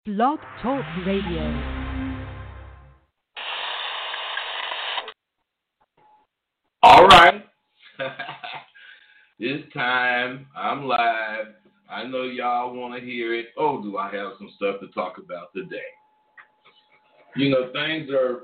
Blog Talk Radio. All right. This time I'm live. I know y'all want to hear it. Oh, do I have some stuff to talk about today? You know, things are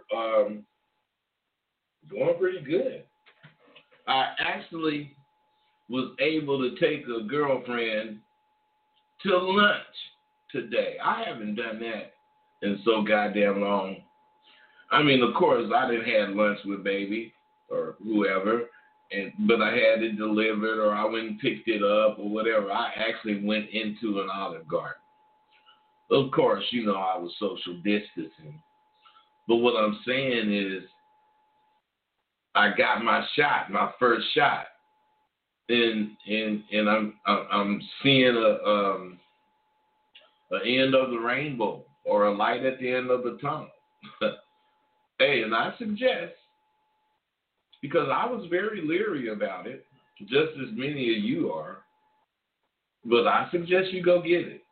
going pretty good. I actually was able to take a girlfriend to lunch today. I haven't done that in so goddamn long. I mean, of course, I didn't have lunch with baby or whoever, but I had it delivered or I went and picked it up or whatever. I actually went into an Olive Garden. Of course, you know, I was social distancing. But what I'm saying is I got my shot, my first shot. And I'm seeing an end of the rainbow or a light at the end of the tunnel. Hey, and I suggest, because I was very leery about it, just as many of you are, but I suggest you go get it.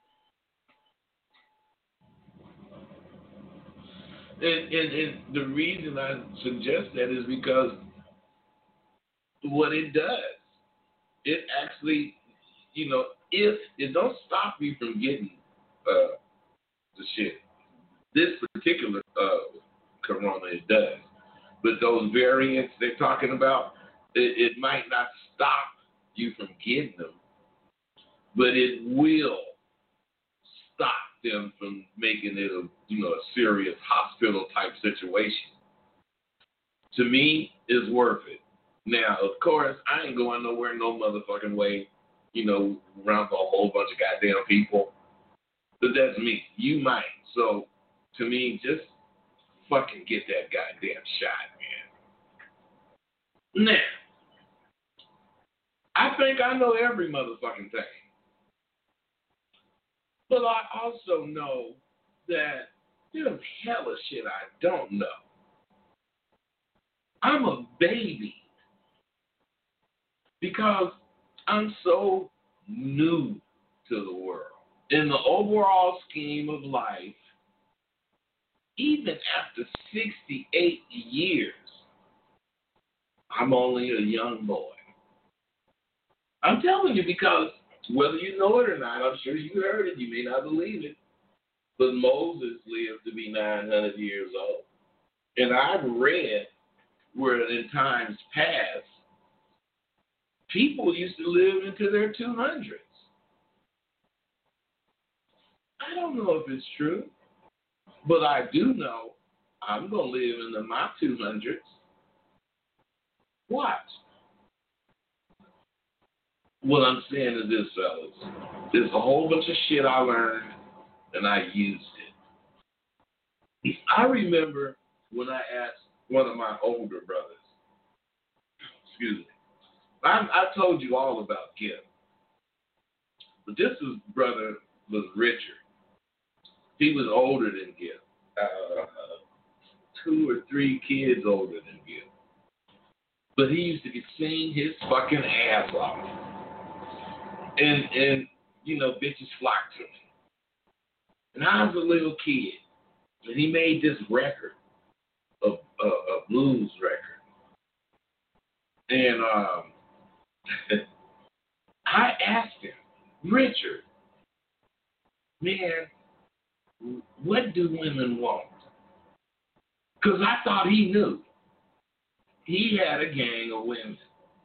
And the reason I suggest that is because what it does, it actually, you know, if it don't stop you from getting the shit. This particular corona, it does. But those variants they're talking about, it might not stop you from getting them, but it will stop them from making it a serious hospital type situation. To me, it's worth it. Now, of course, I ain't going nowhere no motherfucking way, around a whole bunch of goddamn people. But that's me. You might. So, to me, just fucking get that goddamn shot, man. Now, I think I know every motherfucking thing. But I also know that there's hella shit I don't know. I'm a baby because I'm so new to the world. In the overall scheme of life, even after 68 years, I'm only a young boy. I'm telling you because whether you know it or not, I'm sure you heard it, you may not believe it, but Moses lived to be 900 years old. And I've read where in times past, people used to live into their 200s. I don't know if it's true, but I do know I'm going to live into my 200s. Watch. What I'm saying is this, fellas. There's a whole bunch of shit I learned, and I used it. I remember when I asked one of my older brothers, excuse me, I told you all about Gibb, but this brother was Richard. He was older than Gibb, 2 or 3 kids older than Gibb. But he used to sing his fucking ass off. And bitches flocked to me. And I was a little kid. And he made this record, a blues record. And I asked him, Richard, man, what do women want? Because I thought he knew. He had a gang of women.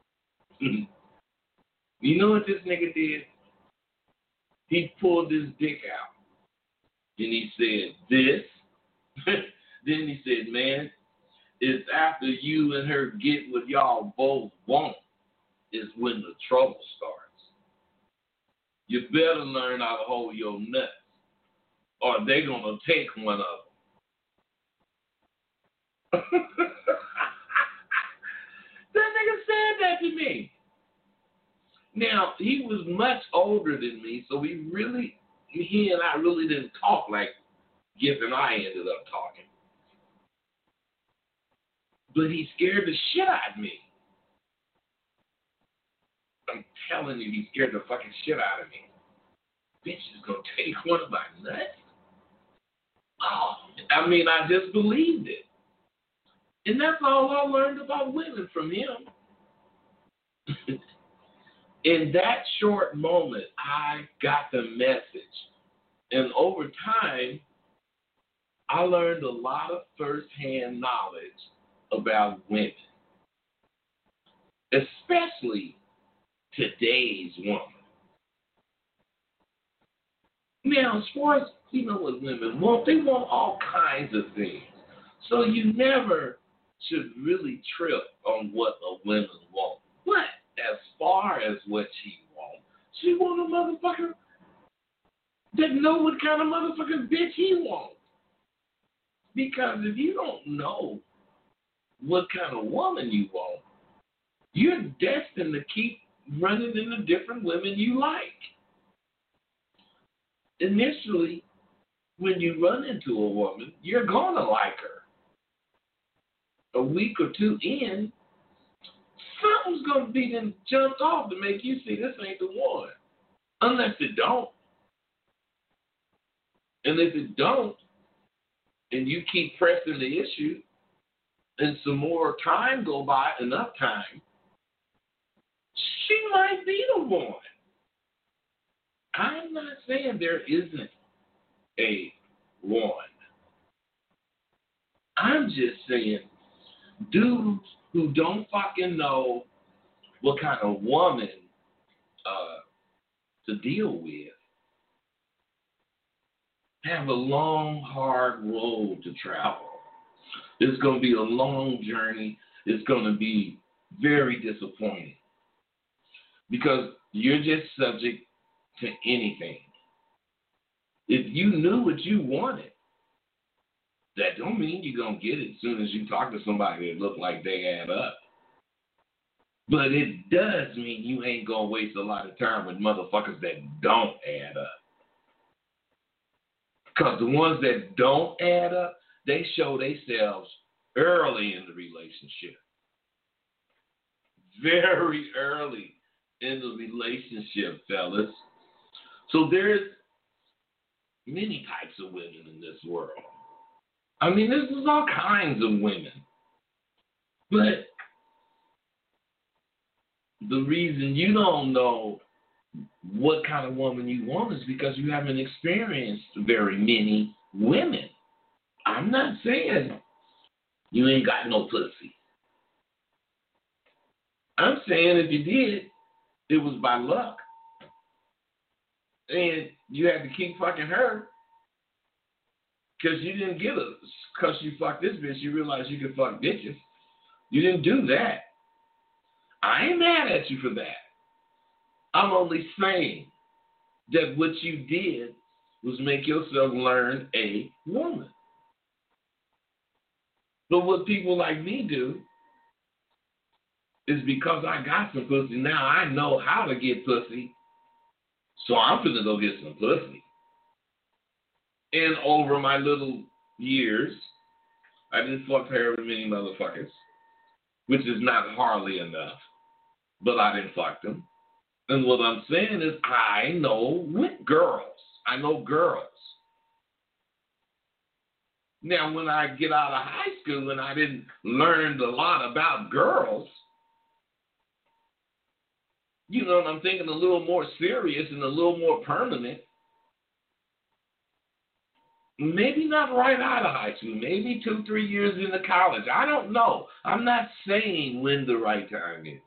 You know what this nigga did? He pulled his dick out. And he said, this. Then he said, man, it's after you and her get what y'all both want is when the trouble starts. You better learn how to hold your nuts, or they're going to take one of them. That nigga said that to me. Now, he was much older than me, so he and I really didn't talk like Gibb and I ended up talking. But he scared the shit out of me. I'm telling you, he scared the fucking shit out of me. Bitch is gonna take one of my nuts? I mean, I just believed it. And that's all I learned about women from him. In that short moment, I got the message. And over time, I learned a lot of firsthand knowledge about women, especially today's woman. Now, as far as you know what women want, they want all kinds of things. So you never should really trip on what a woman wants. But as far as what she want a motherfucker that know what kind of motherfucking bitch he wants. Because if you don't know what kind of woman you want, you're destined to keep running into different women you like. Initially, when you run into a woman, you're going to like her. A week or two in, something's going to be then jumped off to make you see this ain't the one. Unless it don't. And if it don't, and you keep pressing the issue, and some more time go by, enough time, she might be the one. I'm not saying there isn't a one. I'm just saying dudes who don't fucking know what kind of woman to deal with have a long, hard road to travel. It's going to be a long journey. It's going to be very disappointing because you're just subject to anything. If you knew what you wanted, that don't mean you're going to get it as soon as you talk to somebody that look like they add up. But it does mean you ain't going to waste a lot of time with motherfuckers that don't add up. Because the ones that don't add up, they show themselves early in the relationship. Very early in the relationship, fellas. So there's many types of women in this world. I mean, this is all kinds of women. But the reason you don't know what kind of woman you want is because you haven't experienced very many women. I'm not saying you ain't got no pussy. I'm saying if you did, it was by luck. And you had to keep fucking her because you didn't get it. Because you fucked this bitch, you realized you could fuck bitches. You didn't do that. I ain't mad at you for that. I'm only saying that what you did was make yourself learn a woman. But what people like me do is because I got some pussy, now I know how to get pussy, so I'm finna go get some pussy. And over my little years, I didn't fuck however many motherfuckers, which is not hardly enough, but I didn't fuck them. And what I'm saying is I know girls. I know girls. Now, when I get out of high school and I didn't learn a lot about girls, you know, and I'm thinking a little more serious and a little more permanent, maybe not right out of high school, maybe 2-3 years into college. I don't know. I'm not saying when the right time is.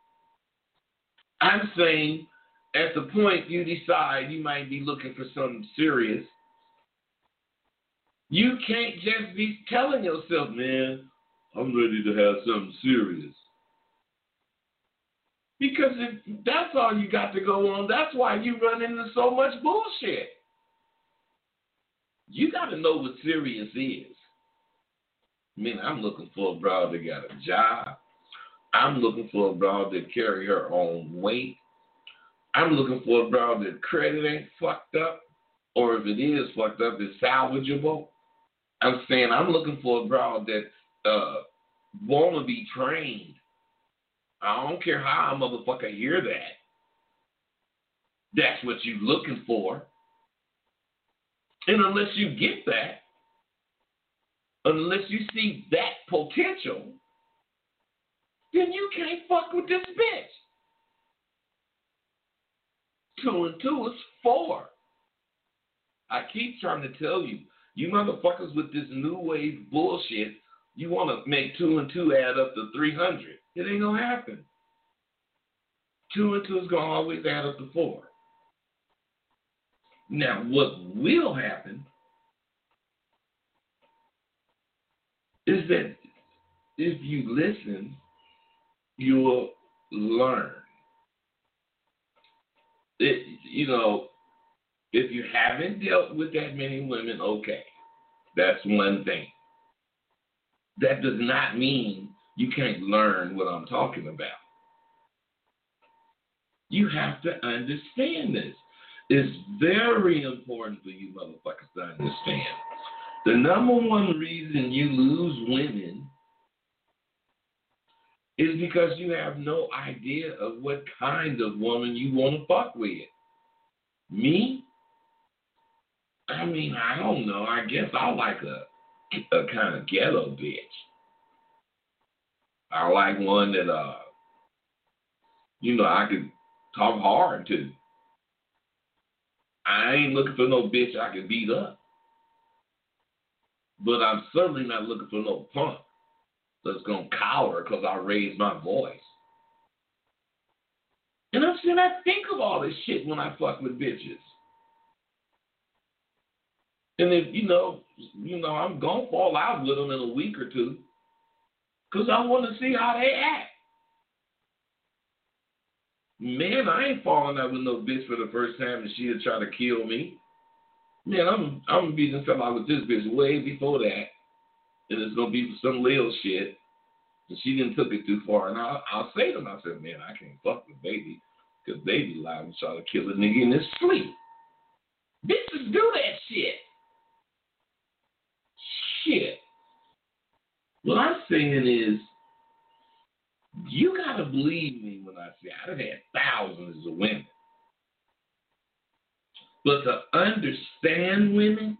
I'm saying at the point you decide you might be looking for something serious, you can't just be telling yourself, man, I'm ready to have something serious. Because if that's all you got to go on, that's why you run into so much bullshit. You got to know what serious is. I mean, I'm looking for a broad that got a job. I'm looking for a broad that carry her own weight. I'm looking for a broad that credit ain't fucked up, or if it is fucked up, it's salvageable. I'm saying I'm looking for a broad that want to be trained. I don't care how a motherfucker hear that. That's what you looking for. And unless you get that, unless you see that potential, then you can't fuck with this bitch. 2 and 2 is 4. I keep trying to tell you, you motherfuckers with this new wave bullshit, you want to make 2 and 2 add up to 300. It ain't gonna happen. 2 and 2 is gonna always add up to 4. Now, what will happen is that if you listen, you'll learn. If you haven't dealt with that many women, okay, that's one thing. That does not mean you can't learn what I'm talking about. You have to understand this. It's very important for you motherfuckers to understand. The number one reason you lose women is because you have no idea of what kind of woman you want to fuck with. Me? I mean, I don't know. I guess I like a kind of ghetto bitch. I like one that, I could talk hard to. I ain't looking for no bitch I can beat up. But I'm certainly not looking for no punk that's going to cower because I raised my voice. And I'm saying I think of all this shit when I fuck with bitches. And if, I'm going to fall out with them in a week or two because I want to see how they act. Man, I ain't falling out with no bitch for the first time and she'll try to kill me. Man, I'm going to be fell out with this bitch way before that. And it's going to be some little shit. And she didn't took it too far. And I'll say to myself, man, I can't fuck with baby because baby liable to try to kill a nigga in his sleep. Bitches do that shit. Shit. What I'm saying is, you got to believe me when I say I've had thousands of women. But to understand women,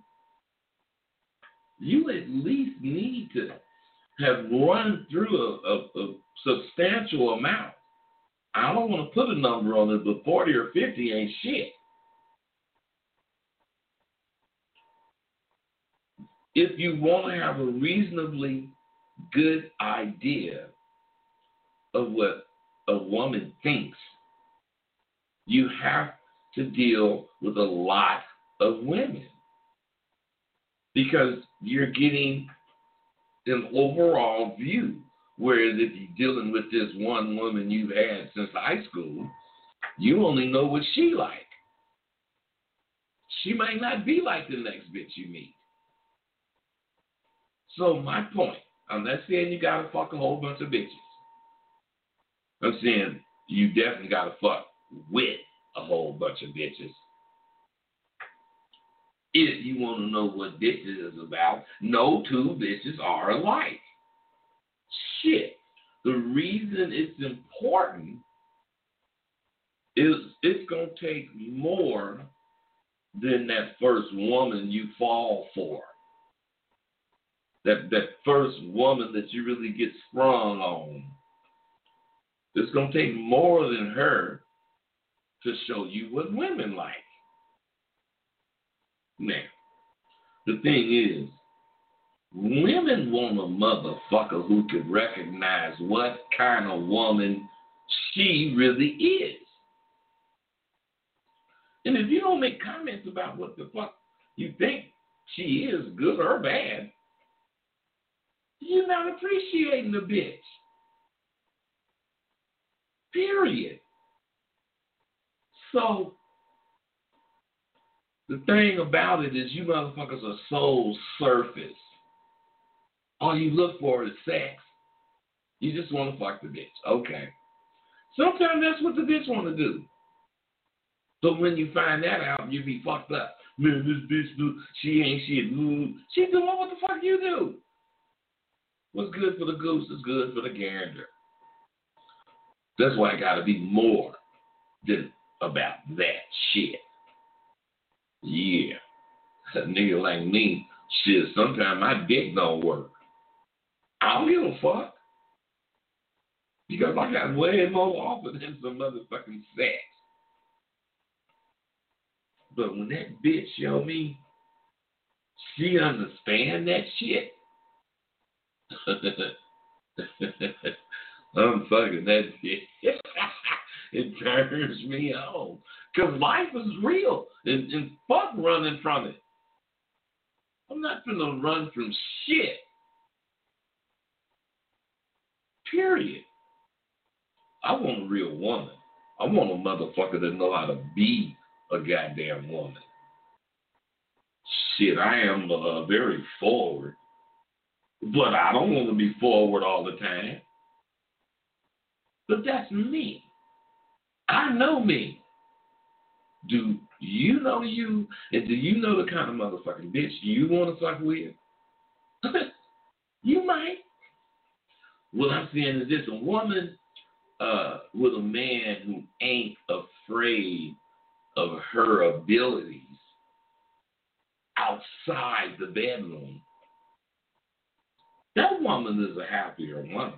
you at least need to have run through a substantial amount. I don't want to put a number on it, but 40 or 50 ain't shit. If you want to have a reasonably good idea of what a woman thinks, you have to deal with a lot of women because you're getting an overall view. Whereas if you're dealing with this one woman you've had since high school, you only know what she like. She might not be like the next bitch you meet. So my point, I'm not saying you gotta fuck a whole bunch of bitches. I'm saying you definitely gotta fuck with a whole bunch of bitches. If you want to know what bitches is about, no two bitches are alike. Shit. The reason it's important is it's going to take more than that first woman you fall for. That first woman that you really get sprung on. It's going to take more than her to show you what women like. Now, the thing is, women want a motherfucker who can recognize what kind of woman she really is. And if you don't make comments about what the fuck you think she is, good or bad, you're not appreciating the bitch. Period. So, the thing about it is you motherfuckers are so surface. All you look for is sex. You just want to fuck the bitch. Okay. Sometimes that's what the bitch want to do. So when you find that out, you be fucked up. Man, this bitch, she ain't shit. She doing what the fuck you do. What's good for the goose is good for the gander. That's why I got to be more than about that shit. Yeah. A nigga like me Shit, sometimes my dick don't work. I don't give a fuck. Because I got way more often than some motherfucking sex. But when that bitch show me she understand that shit, I'm fucking that shit. It turns me on. Because life is real. And fuck running from it. I'm not gonna run from shit. Period. I want a real woman. I want a motherfucker that know how to be a goddamn woman. Shit, I am very forward. But I don't want to be forward all the time. But that's me. I know me. Do you know you? And do you know the kind of motherfucking bitch you want to fuck with? You might. What I'm saying is this: a woman with a man who ain't afraid of her abilities outside the bedroom, that woman is a happier woman.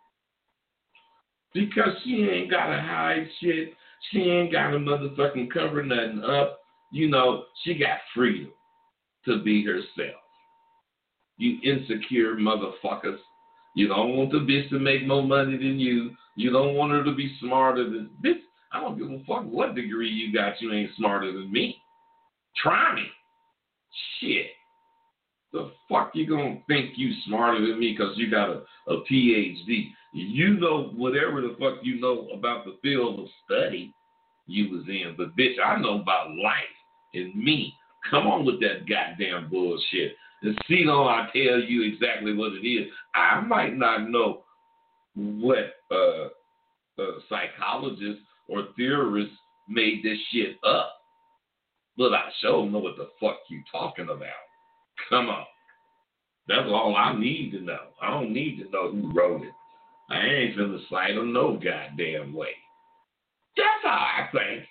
Because she ain't got to hide shit. She ain't got to motherfucking cover nothing up. You know, she got freedom to be herself. You insecure motherfuckers. You don't want the bitch to make more money than you. You don't want her to be smarter than bitch. I don't give a fuck what degree you got. You ain't smarter than me. Try me. Shit. The fuck you gonna think you smarter than me because you got a PhD? You know whatever the fuck you know about the field of study you was in. But bitch, I know about life and me. Come on with that goddamn bullshit. And see, don't I tell you exactly what it is? I might not know what psychologists or theorists made this shit up, but I sure know what the fuck you talking about. Come on. That's all I need to know. I don't need to know who wrote it. I ain't finna cite them no goddamn way. That's how I think.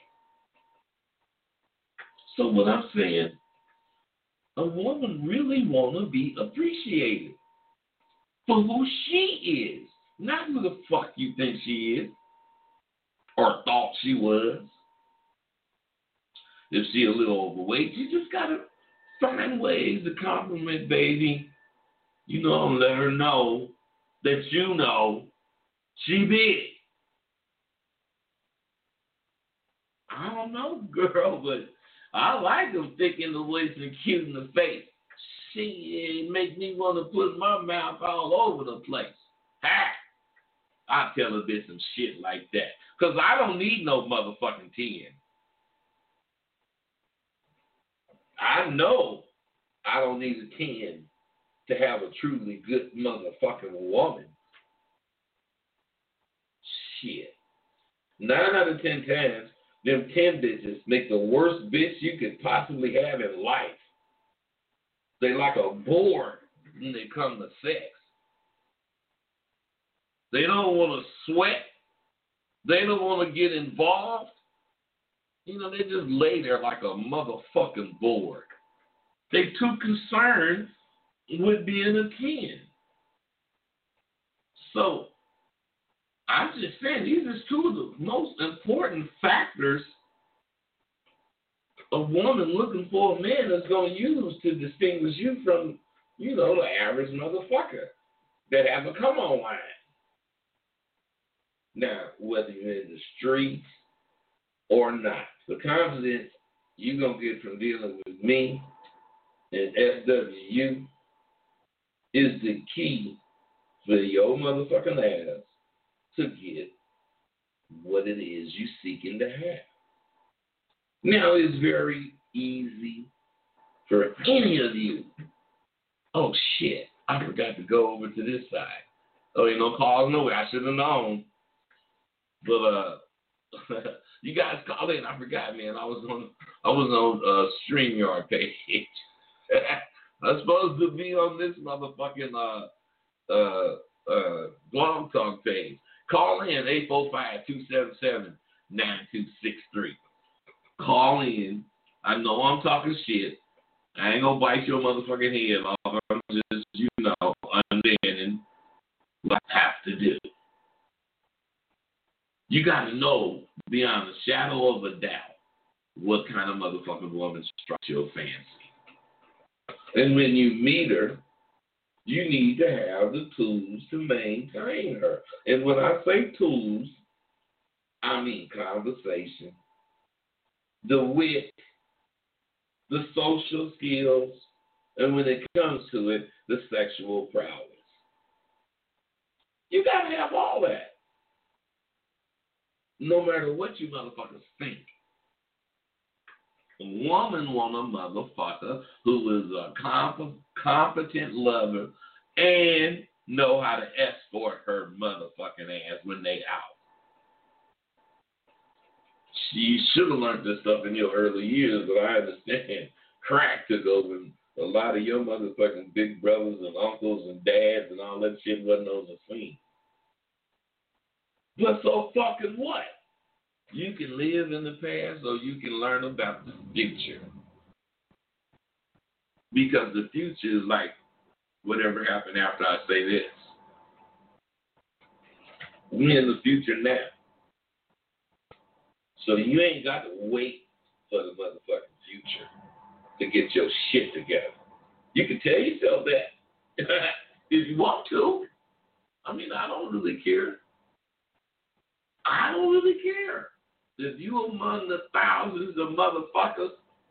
So what I'm saying, a woman really want to be appreciated for who she is, not who the fuck you think she is or thought she was. If she a little overweight, you just gotta find ways to compliment, baby. You know, and let her know that you know she big. I don't know, girl, but I like them thick in the waist and cute in the face. She make me want to put my mouth all over the place. Ha! I tell a bitch some shit like that. Because I don't need no motherfucking 10. I know I don't need a 10 to have a truly good motherfucking woman. Shit. 9 out of 10 times, them 10 bitches make the worst bitch you could possibly have in life. They like a board when they come to sex. They don't want to sweat. They don't want to get involved. You know, they just lay there like a motherfucking board. They too concerned with being a 10. So, I'm just saying, these are two of the most important factors a woman looking for a man is going to use to distinguish you from, you know, the average motherfucker that have a come-on line. Now, whether you're in the streets or not, the confidence you're going to get from dealing with me and SWU is the key for your motherfucking ass to get what it is you're seeking to have. Now, it's very easy for any of you. Oh, shit. I forgot to go over to this side. Oh, ain't no calls nowhere. I should have known. But you guys call in. I forgot, man. I was on StreamYard page. I'm supposed to be on this motherfucking Blog Talk page. Call in 845-277-9263. Call in. I know I'm talking shit. I ain't gonna bite your motherfucking head off. I'm just, understanding what I have to do. You got to know beyond a shadow of a doubt what kind of motherfucking woman strikes your fancy. And when you meet her, you need to have the tools to maintain her. And when I say tools, I mean conversation, the wit, the social skills, and when it comes to it, the sexual prowess. You got to have all that. No matter what you motherfuckers think. A woman want a motherfucker who is a competent lover and know how to escort her motherfucking ass when they out. You should have learned this stuff in your early years, but I understand crack took over and a lot of your motherfucking big brothers and uncles and dads and all that shit wasn't on the scene. But so fucking what? You can live in the past or you can learn about the future. Because the future is like whatever happened after I say this. We're in the future now. So you ain't got to wait for the motherfucking future to get your shit together. You can tell yourself that if you want to. I mean, I don't really care. I don't really care. If you among the thousands of motherfuckers,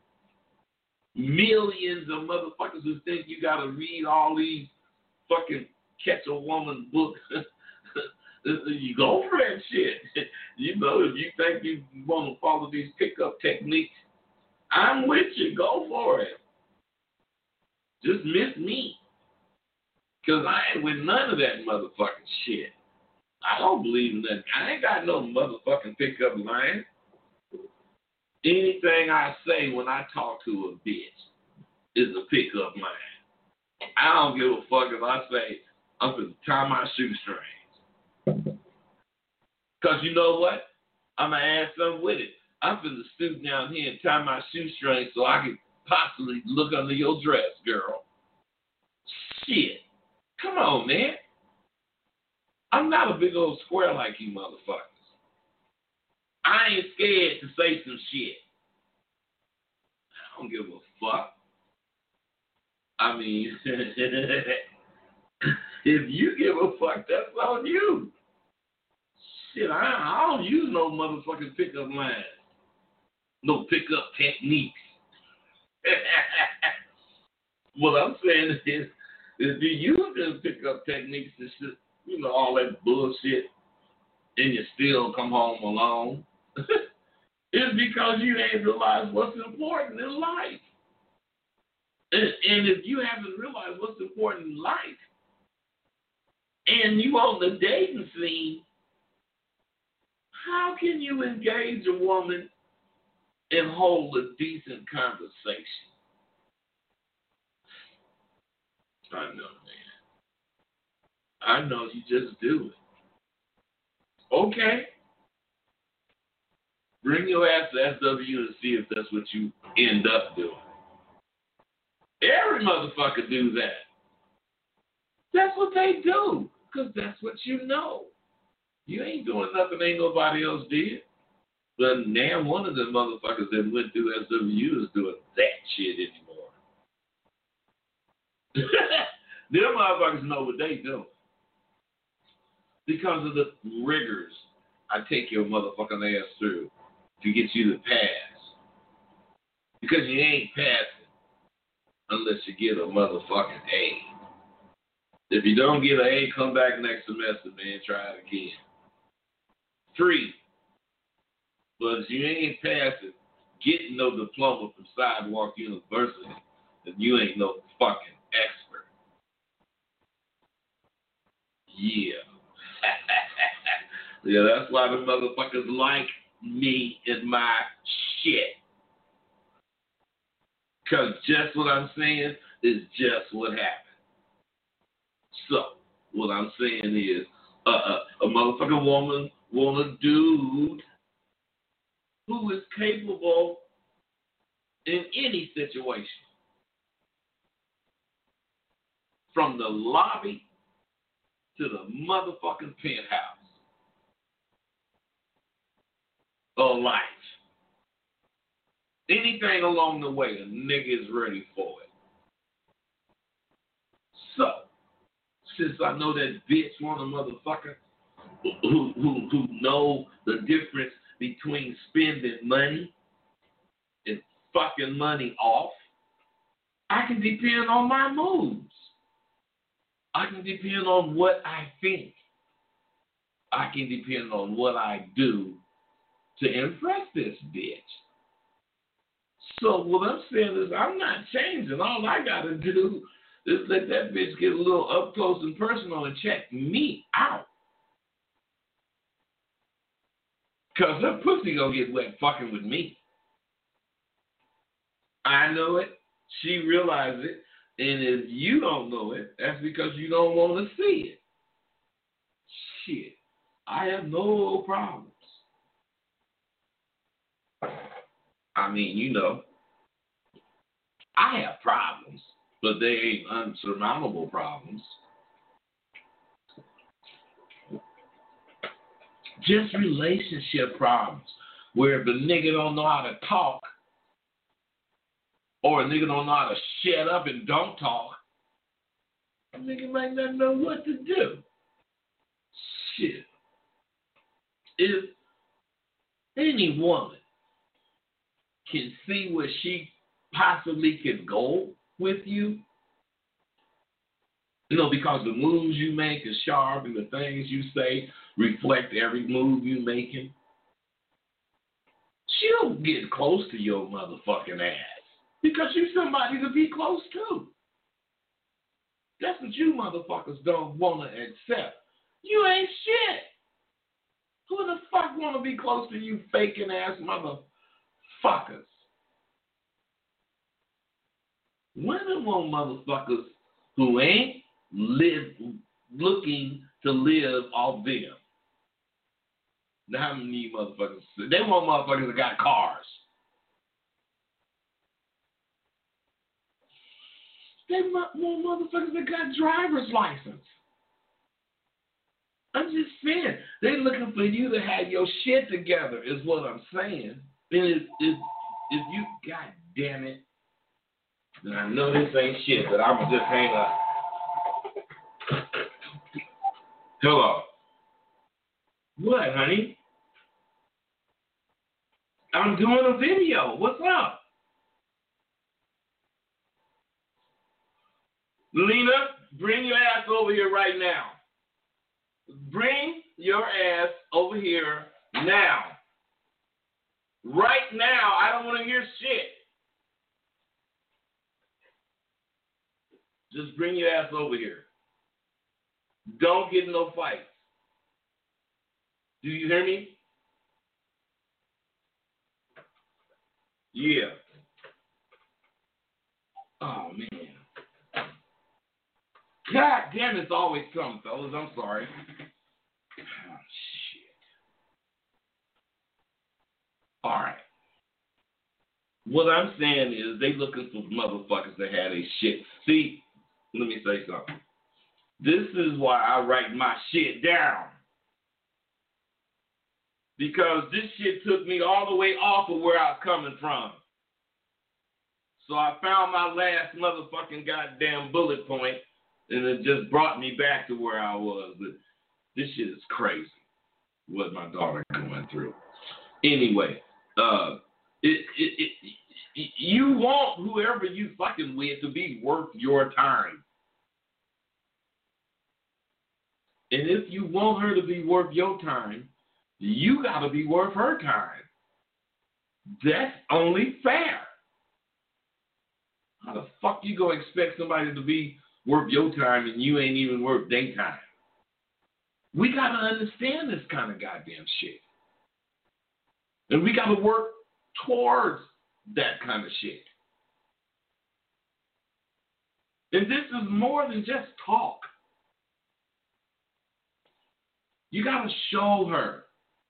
millions of motherfuckers who think you got to read all these fucking catch a woman books, you go for that shit. You know, if you think you want to follow these pickup techniques, I'm with you. Go for it. Just miss me. Because I ain't with none of that motherfucking shit. I don't believe in that. I ain't got no motherfucking pickup line. Anything I say when I talk to a bitch is a pickup line. I don't give a fuck if I say I'm going to tie my shoestrings. Because you know what? I'm going to add something with it. I'm going to stoop down here and tie my shoestrings so I can possibly look under your dress, girl. Shit. Come on, man. I'm not a big old square like you motherfuckers. I ain't scared to say some shit. I don't give a fuck. I mean, if you give a fuck, that's on you. Shit, I don't use no motherfucking pickup lines. No pickup techniques. What I'm saying is if you use them pickup techniques and shit, you know, all that bullshit, and you still come home alone, it's because you ain't realized what's important in life. And if you haven't realized what's important in life, and you on the dating scene, how can you engage a woman and hold a decent conversation? I know, man. I know you just do it. Okay. Bring your ass to SW and see if that's what you end up doing. Every motherfucker do that. That's what they do, because that's what you know. You ain't doing nothing ain't nobody else did. But damn one of them motherfuckers that went through SWU is doing that shit anymore. Them motherfuckers know what they do. Because of the rigors I take your motherfucking ass through to get you to pass. Because you ain't passing unless you get a motherfucking A. If you don't get an A, come back next semester, man. Try it again. Free. But if you ain't passing, getting no diploma from Sidewalk University, then you ain't no fucking expert. Yeah. Yeah, that's why the motherfuckers like me and my shit. Because just what I'm saying is just what happened. So, what I'm saying is, a motherfucking woman want a dude who is capable in any situation. from the lobby to the motherfucking penthouse of life. Anything along the way, a nigga is ready for it. So, since I know that bitch want a motherfucker who know the difference between spending money and fucking money off, I can depend on my moves. I can depend on what I think. I can depend on what I do to impress this bitch. So what I'm saying is I'm not changing. All I got to do is let that bitch get a little up close and personal and check me out. Because her pussy gonna get wet fucking with me. I know it. She realizes it. And if you don't know it, that's because you don't want to see it. Shit. I have no problems. I mean, you know, I have problems, but they ain't unsurmountable problems. Just relationship problems, where if the nigga don't know how to talk, or a nigga don't know how to shut up and don't talk, a nigga might not know what to do. Shit. If any woman can see where she possibly can go with you, you know, because the moves you make is sharp and the things you say reflect every move you making, she'll get close to your motherfucking ass because you're somebody to be close to. That's what you motherfuckers don't want to accept. You ain't shit. Who the fuck want to be close to you faking ass motherfuckers? Women want motherfuckers who ain't looking to live off them. Now, how many motherfuckers? They want motherfuckers that got cars. They want motherfuckers that got driver's license. I'm just saying, they looking for you to have your shit together, is what I'm saying. And if you, god damn it, then I know this ain't shit, but I'm gonna just hang up. Hello. What, honey? I'm doing a video. What's up? Lena, bring your ass over here right now. Bring your ass over here now. Right now. I don't want to hear shit. Just bring your ass over here. Don't get in no fights. Do you hear me? Yeah. Oh, man. God damn, it's always something, fellas. I'm sorry. Oh, shit. All right. What I'm saying is they looking for motherfuckers that had a shit. See, let me say something. This is why I write my shit down. Because this shit took me all the way off of where I was coming from. So I found my last motherfucking goddamn bullet point, and it just brought me back to where I was. But this shit is crazy, what my daughter going through. Anyway, you want whoever you fucking with to be worth your time. And if you want her to be worth your time, you got to be worth her time. That's only fair. How the fuck you going to expect somebody to be worth your time and you ain't even worth their time? We got to understand this kind of goddamn shit. And we got to work towards that kind of shit. And this is more than just talk. You got to show her.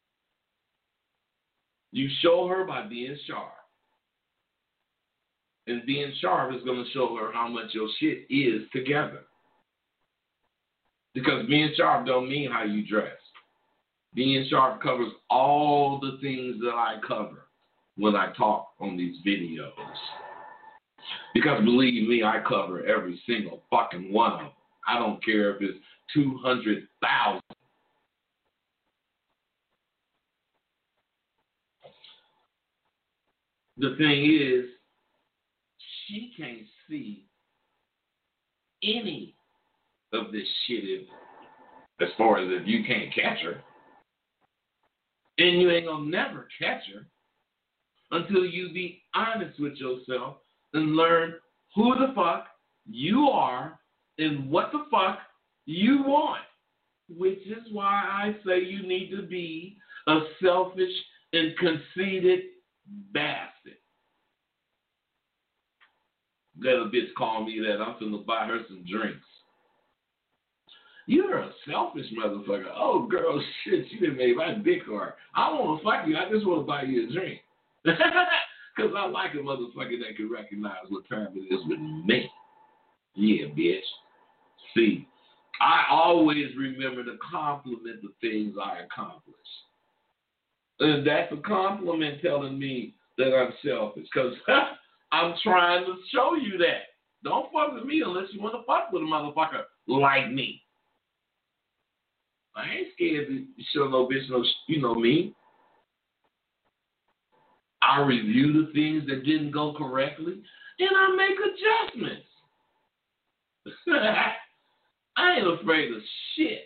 You show her by being sharp. And being sharp is going to show her how much your shit is together. Because being sharp don't mean how you dress. Being sharp covers all the things that I cover when I talk on these videos. Because believe me, I cover every single fucking one of them. I don't care if it's 200,000. The thing is, she can't see any of this shit as far as if you can't catch her. And you ain't gonna never catch her until you be honest with yourself and learn who the fuck you are and what the fuck you want. Which is why I say you need to be a selfish and conceited bastard. Let a bitch call me that. I'm finna buy her some drinks. You're a selfish motherfucker. Oh, girl, shit, you done made my dick hard. I don't want to fuck you. I just want to buy you a drink. Because I like a motherfucker that can recognize what time it is with me. Yeah, bitch. See, I always remember to compliment the things I accomplish. And that's a compliment telling me that I'm selfish. Because I'm trying to show you that. Don't fuck with me unless you want to fuck with a motherfucker like me. I ain't scared to show no bitch no, you know me. I review the things that didn't go correctly, and I make adjustments. I ain't afraid of shit.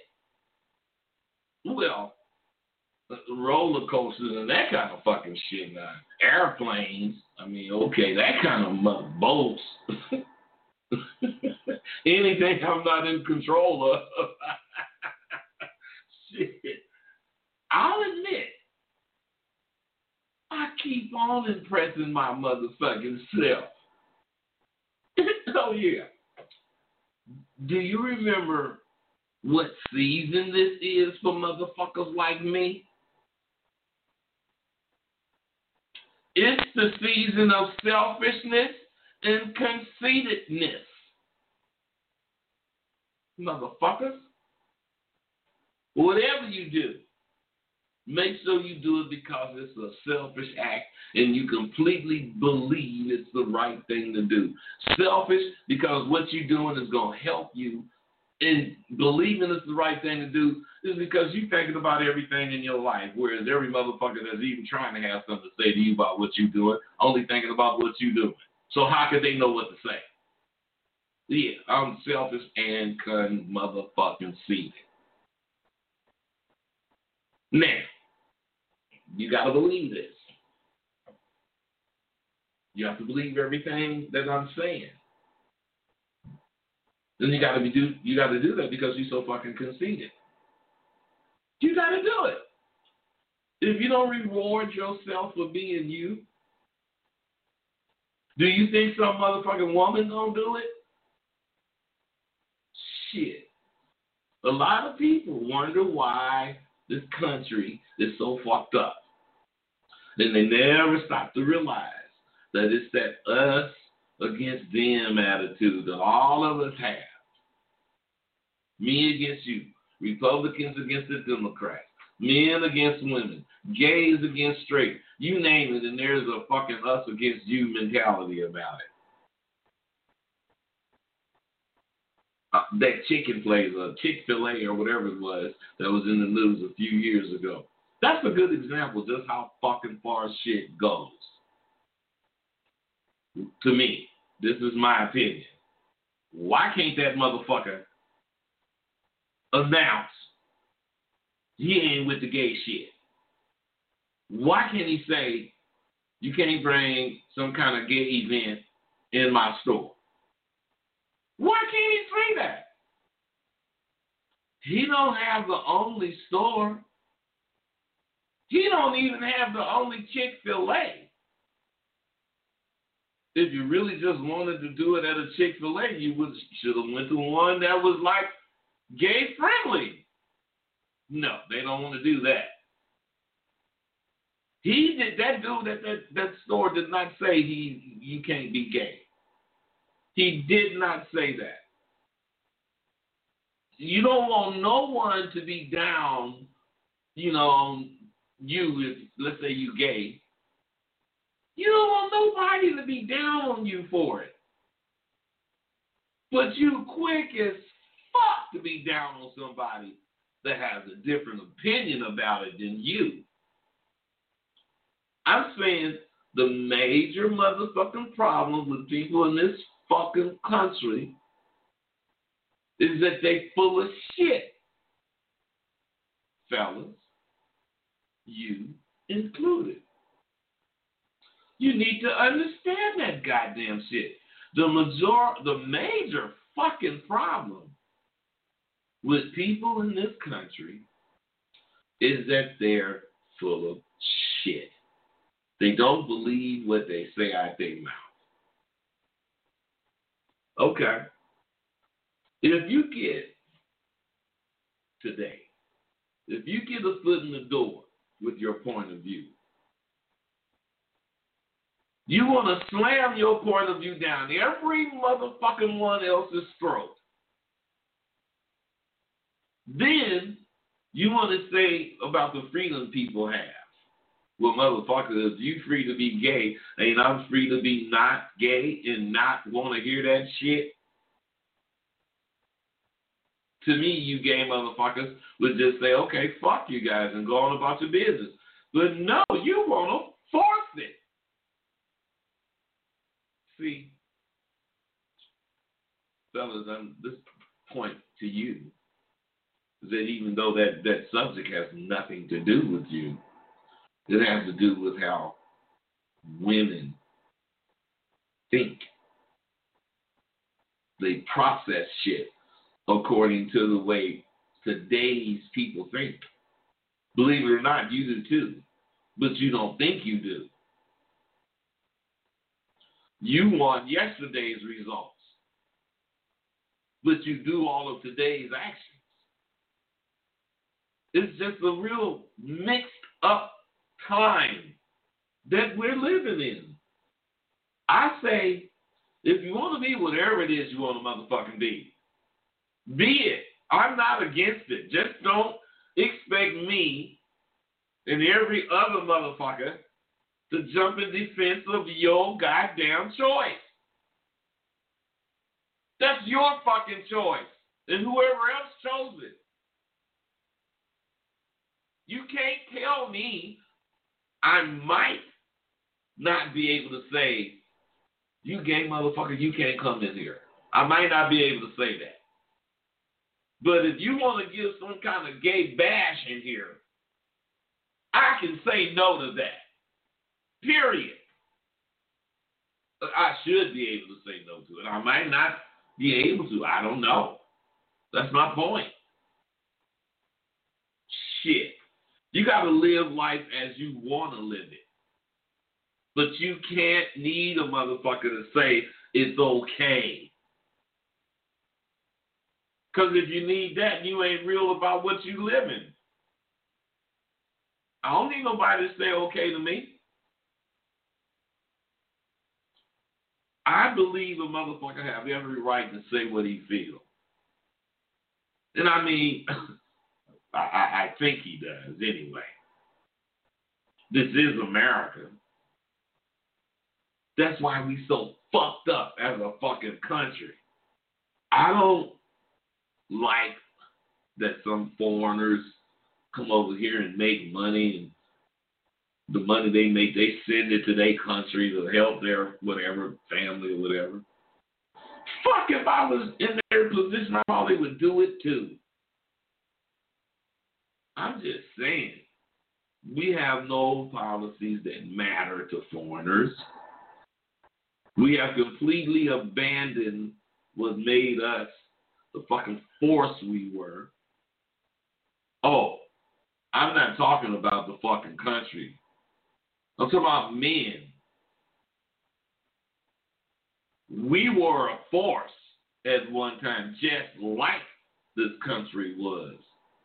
Well, roller coasters and that kind of fucking shit now. Airplanes, I mean, okay, that kind of boats. Anything I'm not in control of. Shit. I'll admit, I keep on impressing my motherfucking self. Oh, yeah. Do you remember what season this is for motherfuckers like me? It's the season of selfishness and conceitedness. Motherfuckers. Whatever you do, make sure you do it because it's a selfish act and you completely believe it's the right thing to do. Selfish because what you're doing is going to help you, and believing it's the right thing to do is because you're thinking about everything in your life, whereas every motherfucker that's even trying to have something to say to you about what you're doing, only thinking about what you're doing. So how could they know what to say? Yeah, I'm selfish and motherfucking seated. Now, you got to believe this. You have to believe everything that I'm saying. Then you got to do that because you're so fucking conceited. You got to do it. If you don't reward yourself for being you, do you think some motherfucking woman gonna do it? Shit. A lot of people wonder why this country is so fucked up. And they never stop to realize that it's that us against them attitude that all of us have. Me against you. Republicans against the Democrats. Men against women. Gays against straight. You name it, and there's a fucking us against you mentality about it. That chicken place, Chick-fil-A or whatever it was, that was in the news a few years ago. That's a good example of just how fucking far shit goes. To me, this is my opinion. Why can't that motherfucker announce he ain't with the gay shit? Why can't he say you can't bring some kind of gay event in my store? Why can't he say that? He don't have the only store. He don't even have the only Chick-fil-A. If you really just wanted to do it at a Chick-fil-A, you should have went to one that was like gay friendly. No, they don't want to do that. That dude at that store did not say you can't be gay. He did not say that. You don't want no one to be down, on you if, let's say, you gay. You don't want nobody to be down on you for it. But you quick as fuck to be down on somebody that has a different opinion about it than you. I'm saying the major motherfucking problem with people in this fucking country is that they full of shit. Fellas, you included. You need to understand that goddamn shit. The major fucking problem with people in this country is that they're full of shit. They don't believe what they say out their mouth. Okay. If you get a foot in the door with your point of view, you want to slam your point of view down every motherfucking one else's throat. Then you want to say about the freedom people have. Well, motherfucker, if you free to be gay, and I'm free to be not gay and not want to hear that shit, to me, you gay motherfuckers would just say, okay, fuck you guys and go on about your business. But no, you want to force it. See, fellas, this point to you is that even though that subject has nothing to do with you, it has to do with how women think. They process shit according to the way today's people think. Believe it or not, you do too, but you don't think you do. You want yesterday's results, but you do all of today's actions. It's just a real mixed up time that we're living in. I say, if you want to be whatever it is you want to motherfucking be it. I'm not against it. Just don't expect me and every other motherfucker to jump in defense of your goddamn choice. That's your fucking choice. And whoever else chose it. You can't tell me I might not be able to say, you gay motherfucker, you can't come in here. I might not be able to say that. But if you want to give some kind of gay bash in here, I can say no to that. Period. I should be able to say no to it. I might not be able to. I don't know. That's my point. Shit. You got to live life as you want to live it. But you can't need a motherfucker to say it's okay. Because if you need that, you ain't real about what you live in. I don't need nobody to say okay to me. I believe a motherfucker have every right to say what he feels. And I mean, I think he does anyway. This is America. That's why we so fucked up as a fucking country. I don't like that some foreigners come over here and make money, and the money they make, they send it to their country to help their whatever, family or whatever. Fuck, if I was in their position, I probably would do it too. I'm just saying, we have no policies that matter to foreigners. We have completely abandoned what made us the fucking force we were. Oh, I'm not talking about the fucking country. I'm talking about men. We were a force at one time, just like this country was.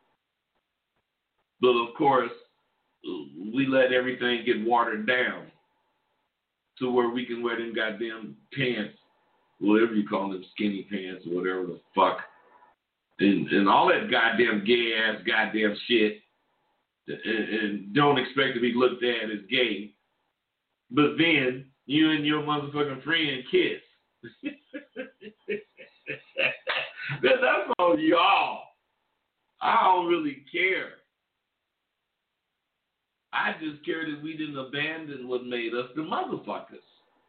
But of course, we let everything get watered down to where we can wear them goddamn pants, whatever you call them, skinny pants or whatever the fuck. and all that goddamn gay ass goddamn shit, and don't expect to be looked at as gay, but then you and your motherfucking friend kiss. That's on y'all. I don't really care. I just care that we didn't abandon what made us the motherfuckers.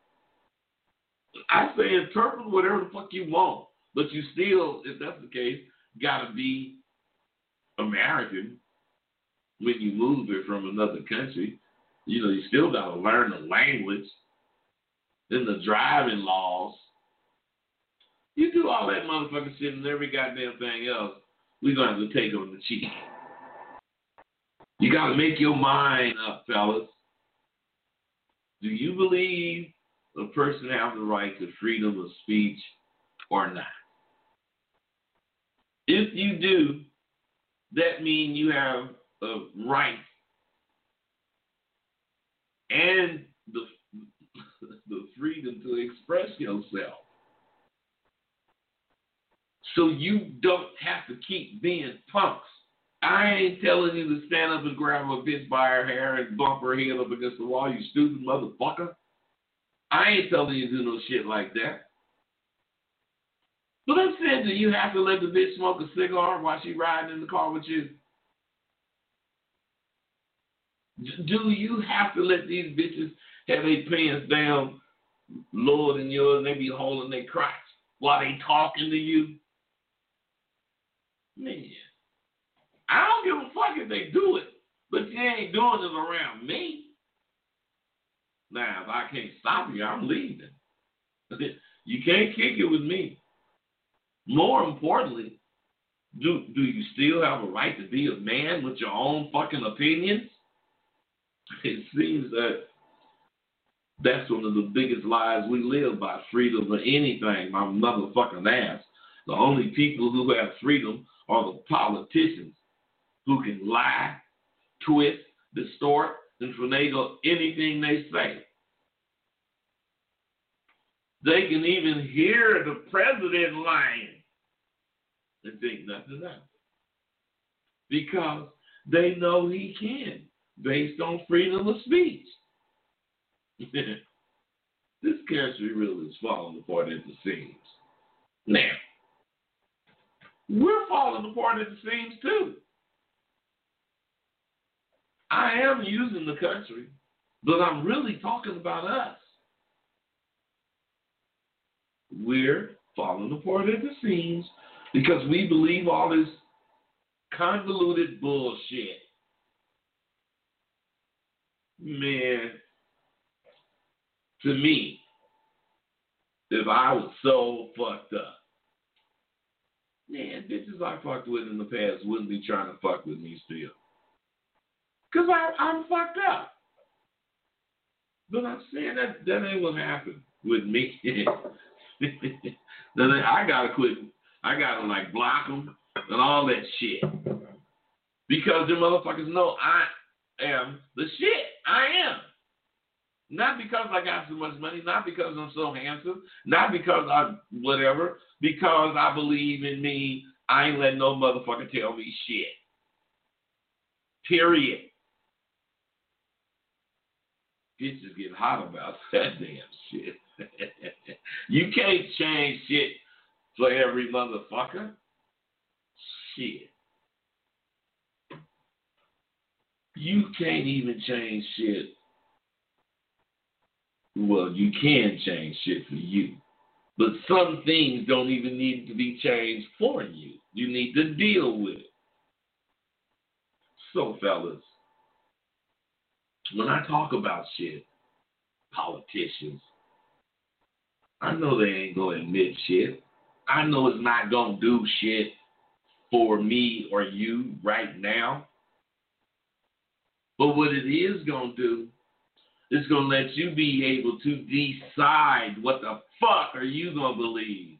I say interpret whatever the fuck you want, but you still, if that's the case, gotta be American when you move here from another country. You know, you still gotta learn the language and the driving laws. You do all that motherfucking shit and every goddamn thing else, we're gonna have to take on the cheek. You gotta make your mind up, fellas. Do you believe a person has the right to freedom of speech or not? If you do, that means you have a right and the freedom to express yourself. So you don't have to keep being punks. I ain't telling you to stand up and grab a bitch by her hair and bump her head up against the wall, you stupid motherfucker. I ain't telling you to do no shit like that. But I'm saying, do you have to let the bitch smoke a cigar while she riding in the car with you? Do you have to let these bitches have their pants down lower than yours and they be holding their crotch while they talking to you? Man, I don't give a fuck if they do it, but you ain't doing it around me. Now, if I can't stop you, I'm leaving. You can't kick it with me. More importantly, do you still have a right to be a man with your own fucking opinions? It seems that that's one of the biggest lies we live by, freedom of anything, my motherfucking ass. The only people who have freedom are the politicians who can lie, twist, distort, and finagle anything they say. They can even hear the president lying and think nothing of it because they know he can, based on freedom of speech. This country really is falling apart at the seams. Now, we're falling apart at the seams too. I am using the country, but I'm really talking about us. We're falling apart at the seams because we believe all this convoluted bullshit. Man, to me, if I was so fucked up, man, bitches I fucked with in the past wouldn't be trying to fuck with me still. Because I'm fucked up. But I'm saying that ain't what happened with me. Then I gotta quit. I gotta like block them and all that shit. Because the motherfuckers know I am the shit. I am. Not because I got so much money, not because I'm so handsome, not because I whatever, because I believe in me. I ain't letting no motherfucker tell me shit. Period. Bitches get hot about that damn shit. You can't change shit for every motherfucker. Shit. You can't even change shit. Well, you can change shit for you. But some things don't even need to be changed for you. You need to deal with it. So, fellas, when I talk about shit, politicians, I know they ain't going to admit shit. I know it's not going to do shit for me or you right now. But what it is going to do is going to let you be able to decide what the fuck are you going to believe.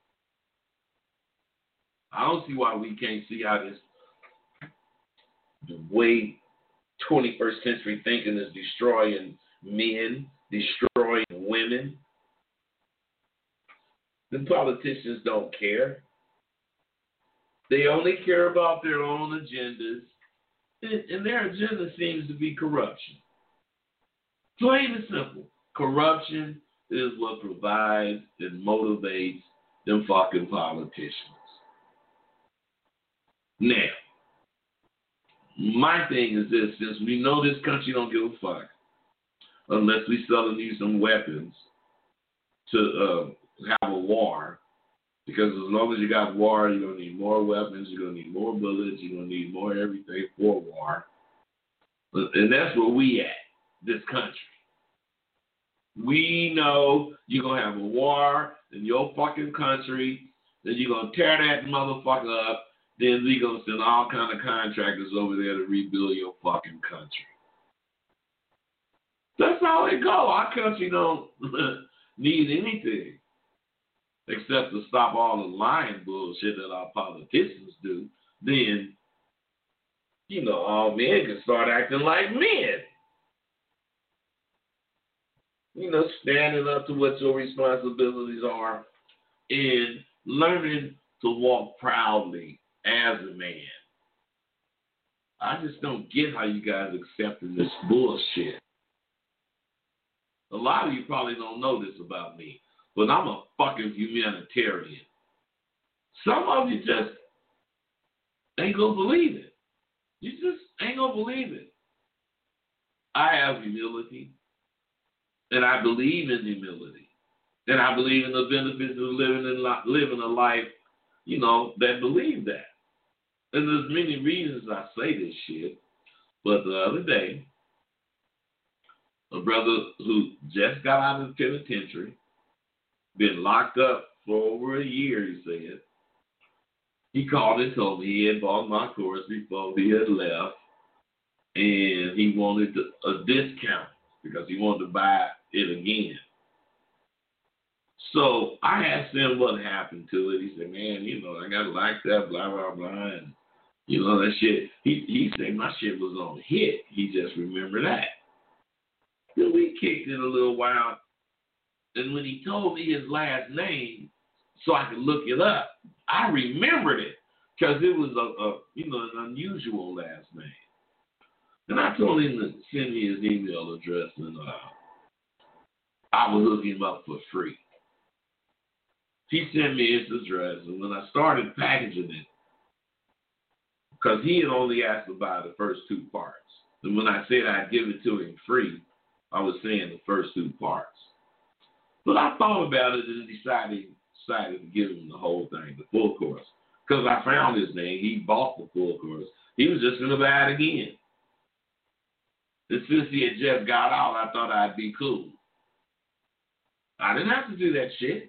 I don't see why we can't see how this, the way 21st century thinking is destroying men, destroying women. The politicians don't care. They only care about their own agendas, and their agenda seems to be corruption. Plain and simple. Corruption is what provides and motivates them fucking politicians. Now, my thing is this, since we know this country don't give a fuck, unless we selling you some weapons to have a war, because as long as you got war, you're going to need more weapons, you're going to need more bullets, you're going to need more everything for war. And that's where we at, this country. We know you're going to have a war in your fucking country, then you're going to tear that motherfucker up, then we're going to send all kind of contractors over there to rebuild your fucking country. That's how it go. Our country don't need anything except to stop all the lying bullshit that our politicians do. Then, all men can start acting like men. Standing up to what your responsibilities are and learning to walk proudly as a man. I just don't get how you guys accepting this bullshit. A lot of you probably don't know this about me, but I'm a fucking humanitarian. Some of you just ain't gonna believe it. You just ain't gonna believe it. I have humility, and I believe in humility, and I believe in the benefits of living a life, that believe that. And there's many reasons I say this shit, but the other day, a brother who just got out of the penitentiary, been locked up for over a year, he said. He called and told me he had bought my course before he had left, and he wanted a discount because he wanted to buy it again. So I asked him what happened to it. He said, man, I got locked up, blah, blah, blah, and, that shit. He said my shit was on hit. He just remembered that. Then we kicked it a little while, and when he told me his last name so I could look it up, I remembered it because it was an unusual last name. And I told him to send me his email address, and I would hook him up for free. He sent me his address, and when I started packaging it, because he had only asked to buy the first two parts, and when I said I'd give it to him free, I was saying the first two parts. But I thought about it and decided to give him the whole thing, the full course. Because I found his name. He bought the full course. He was just going to buy it again. And since he had just got out, I thought I'd be cool. I didn't have to do that shit.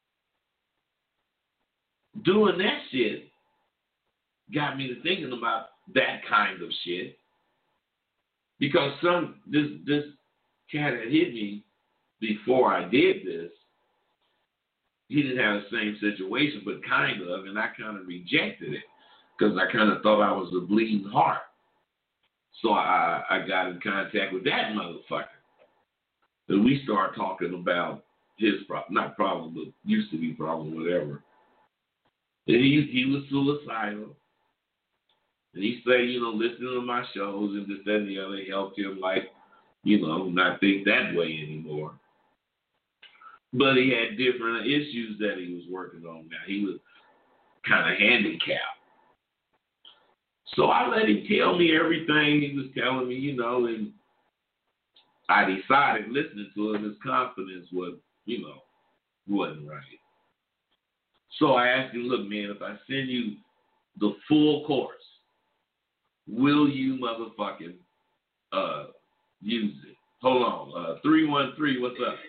Doing that shit got me to thinking about that kind of shit. Because this cat had hit me before I did this. He didn't have the same situation, but kind of, and I kind of rejected it because I kind of thought I was a bleeding heart. So I got in contact with that motherfucker. And we started talking about his problem, not problem, but used to be problem, whatever. And he was suicidal. And he said, listening to my shows and this, that, and the other helped him, not think that way anymore. But he had different issues that he was working on now. He was kind of handicapped. So I let him tell me everything he was telling me, and I decided listening to him, his confidence wasn't right. So I asked him, look, man, if I send you the full course, will you motherfucking use it? Hold on. 313, what's up?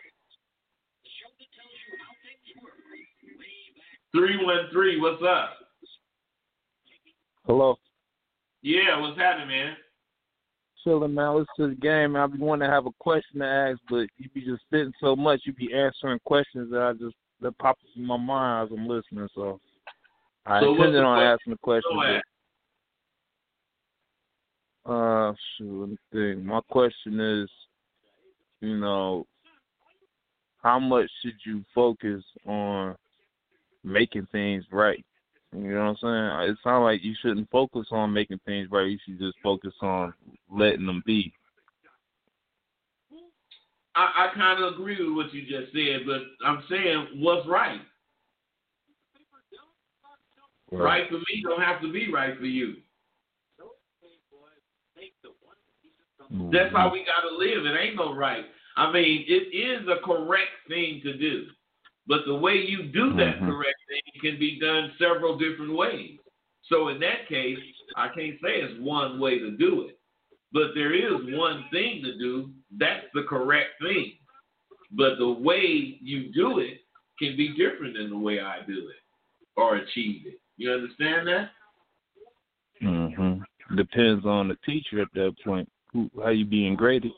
313, what's up? Hello. Yeah, what's happening, man? Chilling, man. Listen to the game, man. I be wanting to have a question to ask, but you be just spitting so much, you be answering questions that pop up in my mind as I'm listening. So I intended on asking the question. Let me think. My question is, how much should you focus on making things right You know what I'm saying? It sounds like you shouldn't focus on making things right. You should just focus on letting them be. I kind of agree with what you just said, but I'm saying what's right. Right for me don't have to be right for you. Mm-hmm. That's how we got to live. It ain't no right. I mean, it is a correct thing to do. But the way you do that correct thing can be done several different ways. So in that case, I can't say it's one way to do it. But there is one thing to do. That's the correct thing. But the way you do it can be different than the way I do it or achieve it. You understand that? Mm-hmm. Depends on the teacher at that point. How you being graded?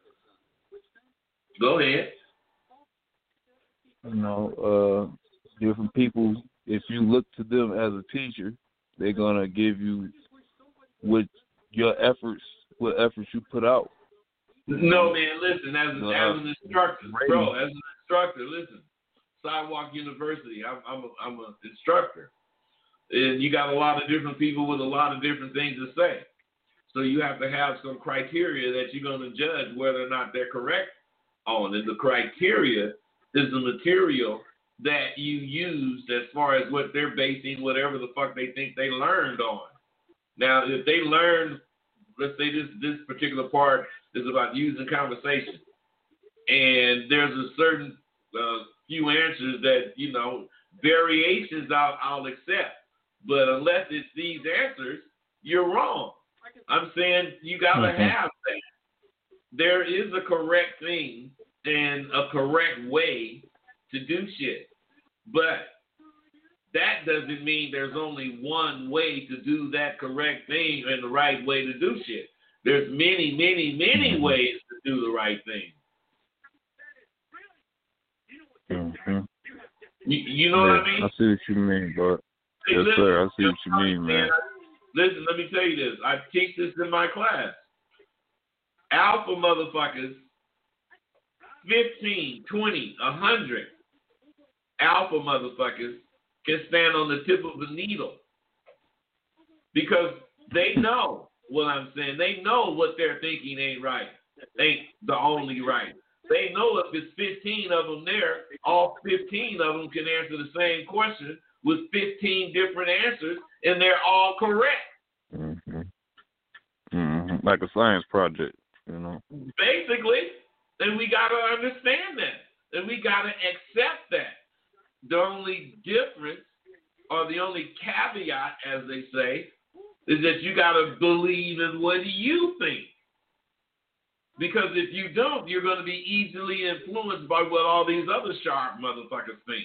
Go ahead. You know, different people, if you look to them as a teacher, they're going to give you what efforts you put out. No, man, listen, as an instructor, listen, Sidewalk University, I'm an instructor. And you got a lot of different people with a lot of different things to say. So you have to have some criteria that you're going to judge whether or not they're correct on. And the criteria is the material that you used as far as what they're basing whatever the fuck they think they learned on. Now, if they learned, let's say this particular part is about using conversation, and there's a certain few answers that, you know, variations I'll accept. But unless it's these answers, you're wrong. I'm saying you got to have that. There is a correct thing and a correct way to do shit. But that doesn't mean there's only one way to do that correct thing and the right way to do shit. There's many, many, many ways to do the right thing. Mm-hmm. You know what I mean? I see what you mean, but yes, listen, sir, I see what you mean, man. Listen, let me tell you this. I teach this in my class. Alpha motherfuckers, 15, 20, 100 alpha motherfuckers can stand on the tip of a needle because they know what I'm saying. They know what they're thinking ain't right. Ain't the only right. They know if it's 15 of them there, all 15 of them can answer the same question with 15 different answers, and they're all correct. Mm-hmm. Mm-hmm. Like a science project, you know. Basically, and we got to understand that, and we got to accept that. The only difference, or the only caveat, as they say, is that you got to believe in what you think. Because if you don't, you're going to be easily influenced by what all these other sharp motherfuckers think.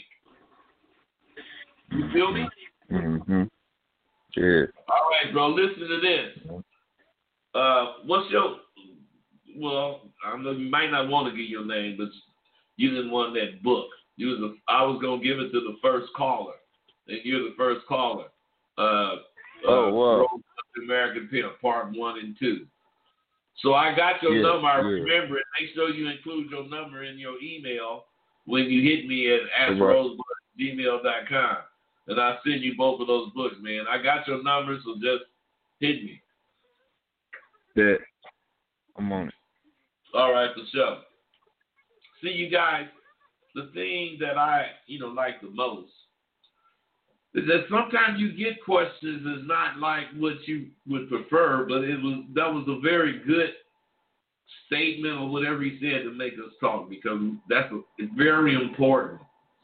You feel me? Mm-hmm. Yeah. All right, bro, listen to this. What's your, well, I know you might not want to give your name, but you didn't want that book. I was going to give it to the first caller, and you're the first caller. Oh, wow. American Pimp, Part 1 and 2. So I got your number. I remember it. Make sure you include your number in your email when you hit me at astrosebud@gmail.com. And I'll send you both of those books, man. I got your number, so just hit me. Yeah. I'm on it. All right, for sure. See, you guys, the thing that I, like the most is that sometimes you get questions that's not like what you would prefer, but that was a very good statement or whatever he said to make us talk, because it's very important.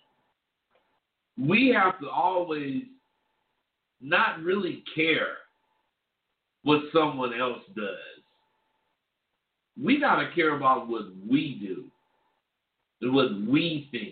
We have to always not really care what someone else does. We got to care about what we do and what we think.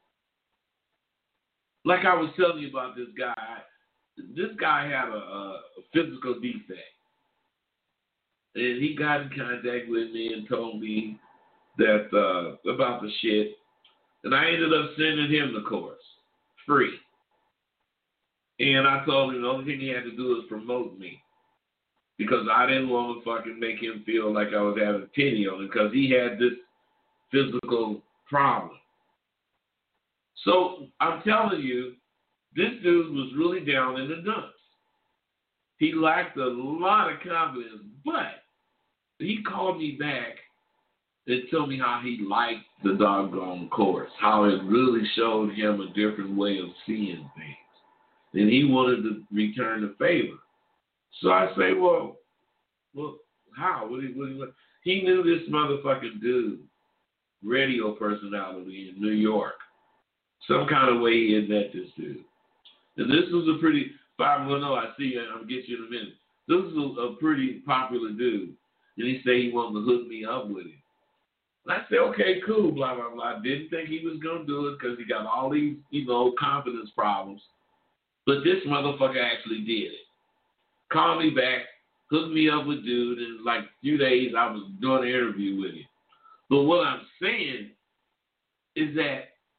Like I was telling you about this guy. This guy had a physical defect. And he got in contact with me and told me that about the shit. And I ended up sending him the course, free. And I told him the only thing he had to do is promote me, because I didn't want to fucking make him feel like I was having pity on him, because he had this physical problem. So I'm telling you, This dude was really down in the dumps. He lacked a lot of confidence, but he called me back and told me how he liked the doggone course, how it really showed him a different way of seeing things. And he wanted to return the favor. So I say, well, how? What do you he knew this motherfucking dude, radio personality in New York. Some kind of way he had met this dude. And this was a pretty, 510, I see you, I'll get you in a minute. This is a pretty popular dude. And he said he wanted to hook me up with him. And I said, okay, cool, blah, blah, blah. I didn't think he was going to do it because he got all these, confidence problems. But this motherfucker actually did it. Called me back, hooked me up with dude, and in like a few days I was doing an interview with him. But what I'm saying is that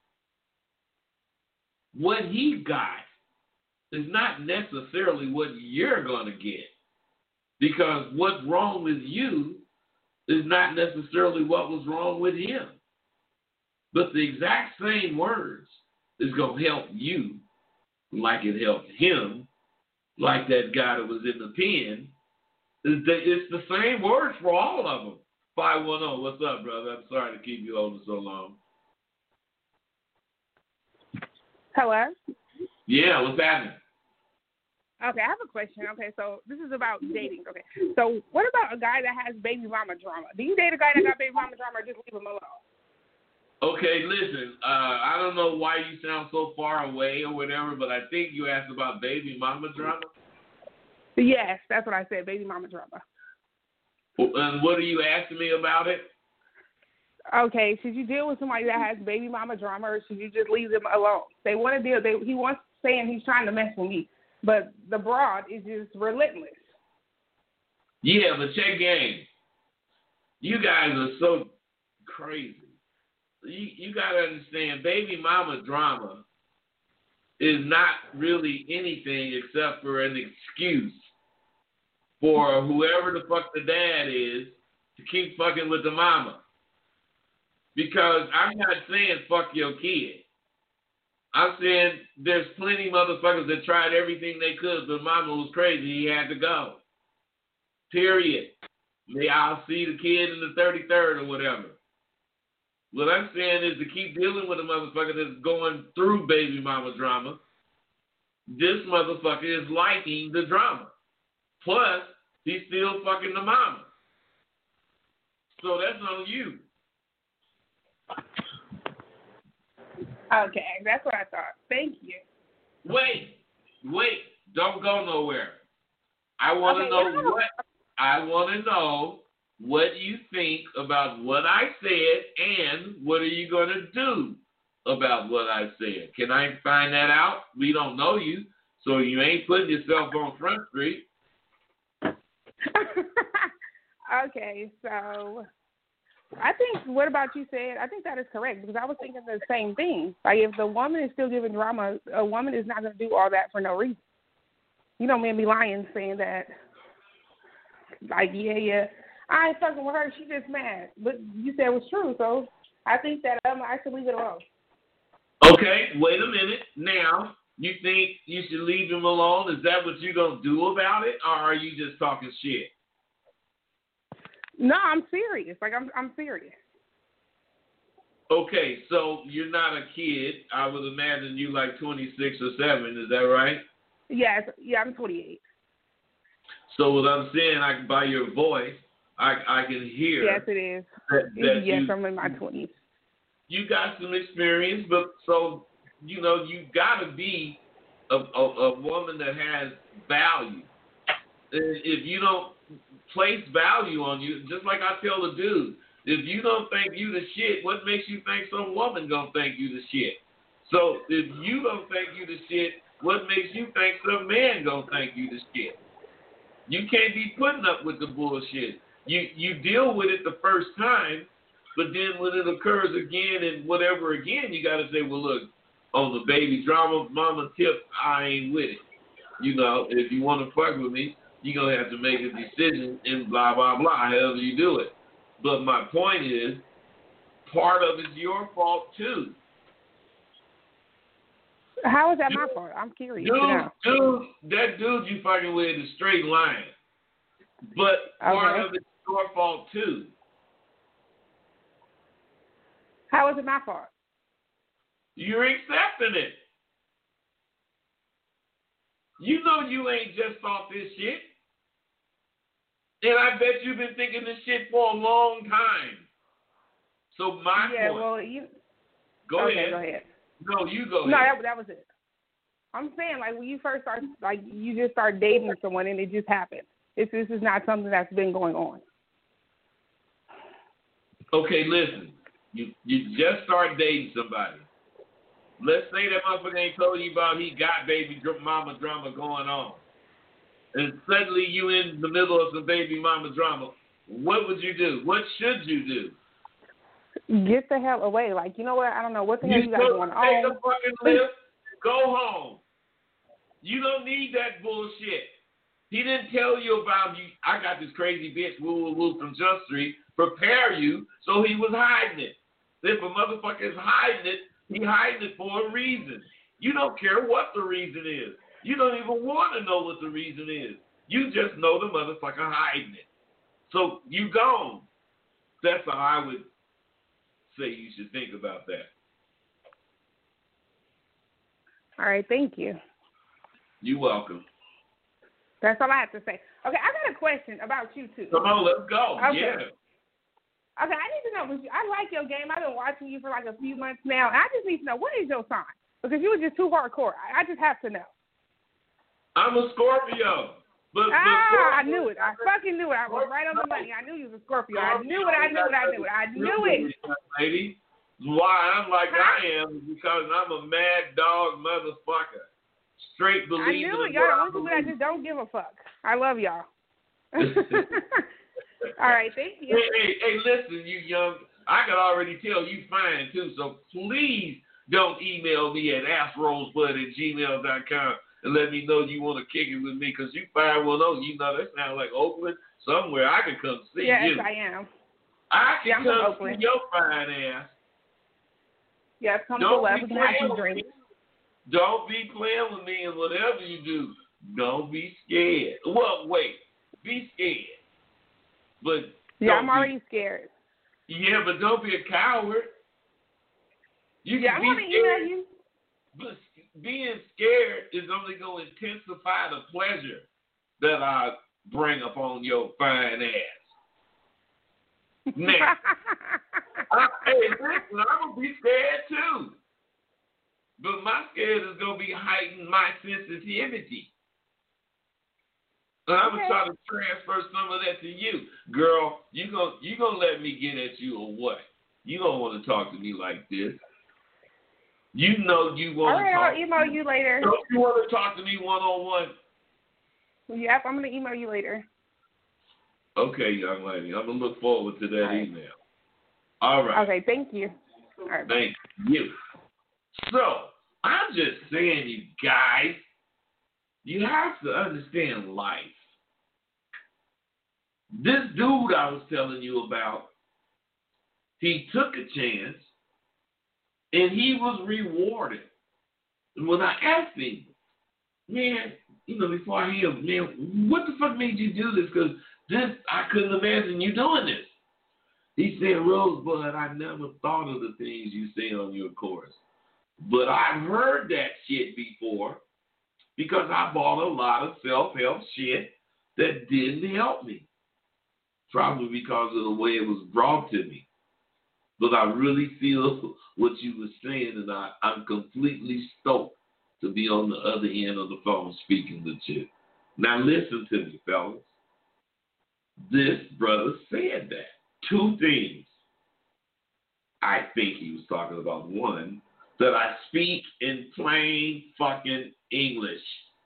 what he got is not necessarily what you're going to get. Because what's wrong with you is not necessarily what was wrong with him. But the exact same words is going to help you like it helped him, like that guy that was in the pen. It's the same words for all of them. 510, what's up, brother? I'm sorry to keep you holding so long. Hello? Yeah, what's happening? Okay, I have a question. Okay, so this is about dating. Okay, so what about a guy that has baby mama drama? Do you date a guy that got baby mama drama or just leave him alone? Okay, listen, I don't know why you sound so far away or whatever, but I think you asked about baby mama drama. Yes, that's what I said, baby mama drama. And what are you asking me about it? Okay, should you deal with somebody that has baby mama drama or should you just leave them alone? They want to deal. He wants saying he's trying to mess with me, but the broad is just relentless. Yeah, but check game. You guys are so crazy. You got to understand, baby mama drama is not really anything except for an excuse for whoever the fuck the dad is to keep fucking with the mama. Because I'm not saying fuck your kid. I'm saying there's plenty of motherfuckers that tried everything they could, but mama was crazy. He had to go. Period. May I'll see the kid in the 33rd or whatever. What I'm saying is to keep dealing with a motherfucker that's going through baby mama drama. This motherfucker is liking the drama. Plus, he's still fucking the mama. So that's on you. Okay, that's what I thought. Thank you. Wait. Don't go nowhere. I want to know what you think about what I said and what are you going to do about what I said. Can I find that out? We don't know you, so you ain't putting yourself on Front Street. Okay, so I think what about you said, I think that is correct because I was thinking the same thing. Like if the woman is still giving drama, a woman is not going to do all that for no reason. You know, men be lying saying that, like, yeah, I ain't fucking with her, she just mad. But you said it was true, so I think that I should leave it alone. Okay, wait a minute. Now, you think you should leave him alone? Is that what you're going to do about it, or are you just talking shit? No, I'm serious. Like, I'm serious. Okay, so you're not a kid. I would imagine you like 26 or 7. Is that right? Yes. Yeah, I'm 28. So what I'm saying, by your voice, I can hear. Yes, it is. Yes, I'm in my 20s. You got some experience, but so, you got to be a woman that has value. If you don't place value on you, just like I tell the dude, if you don't think you the shit, what makes you think some woman gonna think you the shit? So if you don't think you the shit, what makes you think some man gonna think you the shit? You can't be putting up with the bullshit. You deal with it the first time, but then when it occurs again and whatever again, you gotta say, well, look, on the baby drama, mama tip, I ain't with it. If you want to fuck with me, you're going to have to make a decision and blah, blah, blah, however you do it. But my point is, part of it's your fault, too. How is that my fault? I'm curious to know. That dude you fucking with is straight lying. But part of it's your fault too. How is it my fault? You're accepting it. You know you ain't just off this shit. And I bet you've been thinking this shit for a long time. So my point. Well, you... Go ahead. No, you go ahead. No, that was it. I'm saying, like, when you first start, like, you just start dating someone and it just happened. This is not something that's been going on. Okay, listen. You just start dating somebody. Let's say that motherfucker ain't told you about he got baby mama drama going on. And suddenly you in the middle of some baby mama drama. What would you do? What should you do? Get the hell away. Like, you know what? I don't know. What the hell you got going on? Take a fucking lift. Go home. You don't need that bullshit. He didn't tell you about you. I got this crazy bitch, woo from Jump Street, prepare you, so he was hiding it. If a motherfucker is hiding it, he hiding it for a reason. You don't care what the reason is. You don't even want to know what the reason is. You just know the motherfucker hiding it. So you gone. That's how I would say you should think about that. All right, thank you. You're welcome. That's all I have to say. Okay, I got a question about you, too. Come on, let's go. Okay. Yeah. Okay, I need to know, I like your game. I've been watching you for like a few months now, and I just need to know, what is your sign? Because you were just too hardcore. I just have to know. I'm a Scorpio. But I knew it. I fucking knew it. I was right on the money. I knew you was a Scorpio. I knew it. Lady, why I'm like I am is because I'm a mad dog motherfucker. Straight believer. I knew it. Y'all the only people that just don't give a fuck. I love y'all. All right, thank you. Hey, listen, you young. I can already tell you fine too. So please don't email me at assrosebud@gmail.com and let me know you want to kick it with me, because you 510. You know that sounds like Oakland somewhere. I can come see you. Yes, I am. I can come Oakland. see your fine ass. Yes, come to the left. We can have some drinks. Don't be playing with me, and whatever you do, don't be scared. Well, wait, be scared. But yeah, I'm already scared. Yeah, but don't be a coward. I'm going to email you. But being scared is only going to intensify the pleasure that I bring upon your fine ass. Now, hey, listen, I'm going to be scared too. But my scared is going to be heighten my sensitivity. And I'm going to try to transfer some of that to you. Girl, you gonna let me get at you or what? You don't want to talk to me like this. You know you want to talk. All right, I'll email you later. Don't you want to talk to me one-on-one? Yep, I'm going to email you later. Okay, young lady. I'm going to look forward to that email. All right. Okay, thank you. All right. Thank you. So, I'm just saying, you guys, you have to understand life. This dude I was telling you about, he took a chance, and he was rewarded. And when I asked him, man, before I hear him, man, what the fuck made you do this? Because I couldn't imagine you doing this. He said, Rosebud, I never thought of the things you say on your course. But I've heard that shit before because I bought a lot of self-help shit that didn't help me. Probably because of the way it was brought to me. But I really feel what you were saying, and I'm completely stoked to be on the other end of the phone speaking with you. Now listen to me, fellas. This brother said that. Two things. I think he was talking about. One, that I speak in plain fucking English.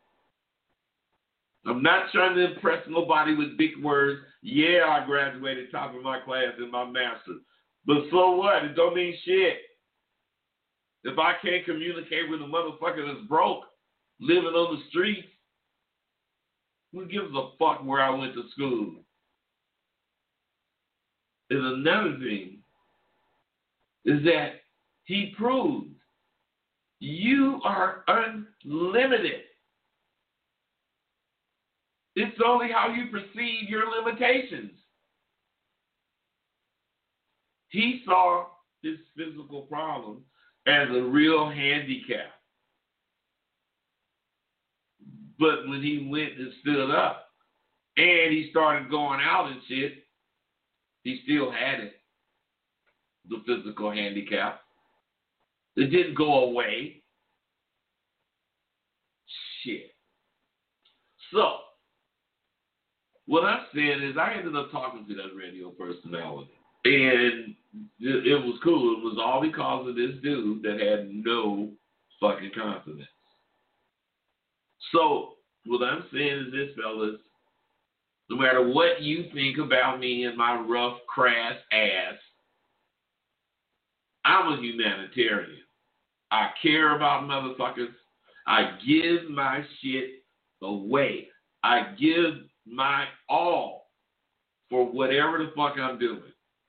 I'm not trying to impress nobody with big words. Yeah, I graduated top of my class in my master's. But so what? It don't mean shit. If I can't communicate with a motherfucker that's broke, living on the streets, who gives a fuck where I went to school? And another thing is that he proved You are unlimited. It's only how you perceive your limitations. He saw his physical problem as a real handicap. But when he went and stood up and he started going out and shit, he still had it, the physical handicap. It didn't go away. Shit. So, what I'm saying is I ended up talking to that radio personality. And it was cool. It was all because of this dude that had no fucking confidence. So, what I'm saying is this, fellas. No matter what you think about me and my rough, crass ass, I'm a humanitarian. I care about motherfuckers. I give my shit away. I give my all for whatever the fuck I'm doing.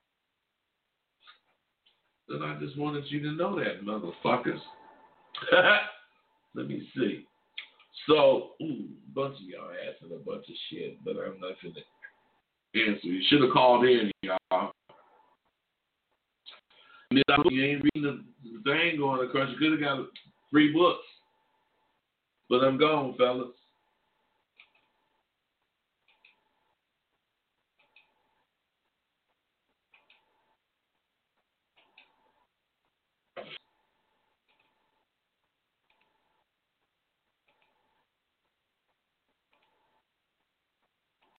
And I just wanted you to know that, motherfuckers. Let me see. So, a bunch of y'all asking a bunch of shit, but I'm not going to answer. You should have called in, y'all. You ain't reading the thing going across. You could have got free books. But I'm gone, fellas.